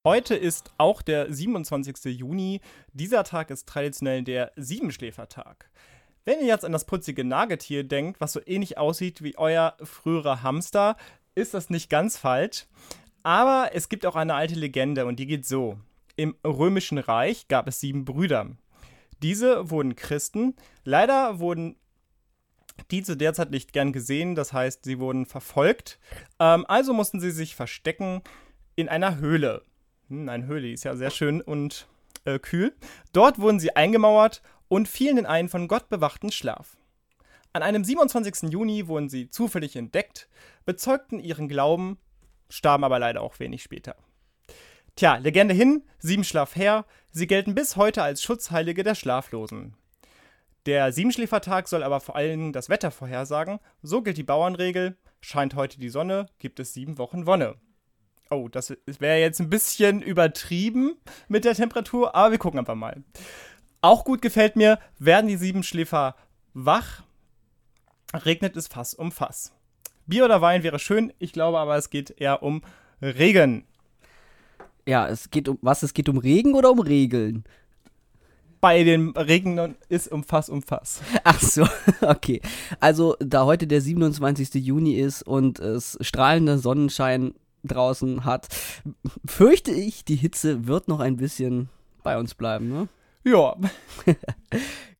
Heute ist auch der 27. Juni. Dieser Tag ist traditionell der Siebenschläfertag. Wenn ihr jetzt an das putzige Nagetier denkt, was so ähnlich aussieht wie euer früherer Hamster, ist das nicht ganz falsch. Aber es gibt auch eine alte Legende und die geht so. Im Römischen Reich gab es 7 Brüder. Diese wurden Christen. Leider wurden die zu der Zeit nicht gern gesehen, das heißt, sie wurden verfolgt. Also mussten sie sich verstecken in einer Höhle. Eine Höhle, die ist ja sehr schön und kühl. Dort wurden sie eingemauert und fielen in einen von Gott bewachten Schlaf. An einem 27. Juni wurden sie zufällig entdeckt, bezeugten ihren Glauben, starben aber leider auch wenig später. Tja, Legende hin, 7 Schlaf her, sie gelten bis heute als Schutzheilige der Schlaflosen. Der Siebenschläfertag soll aber vor allem das Wetter vorhersagen. So gilt die Bauernregel, scheint heute die Sonne, gibt es 7 Wochen Wonne. Oh, das wäre jetzt ein bisschen übertrieben mit der Temperatur, aber wir gucken einfach mal. Auch gut gefällt mir, werden die Siebenschläfer wach, regnet es Fass um Fass. Bier oder Wein wäre schön, ich glaube aber, es geht eher um Regen. Ja, es geht um Regen oder um Regeln? Bei den Regen ist um Fass. Ach so, okay. Also, da heute der 27. Juni ist und es strahlender Sonnenschein draußen hat, fürchte ich, die Hitze wird noch ein bisschen bei uns bleiben, ne? Ja.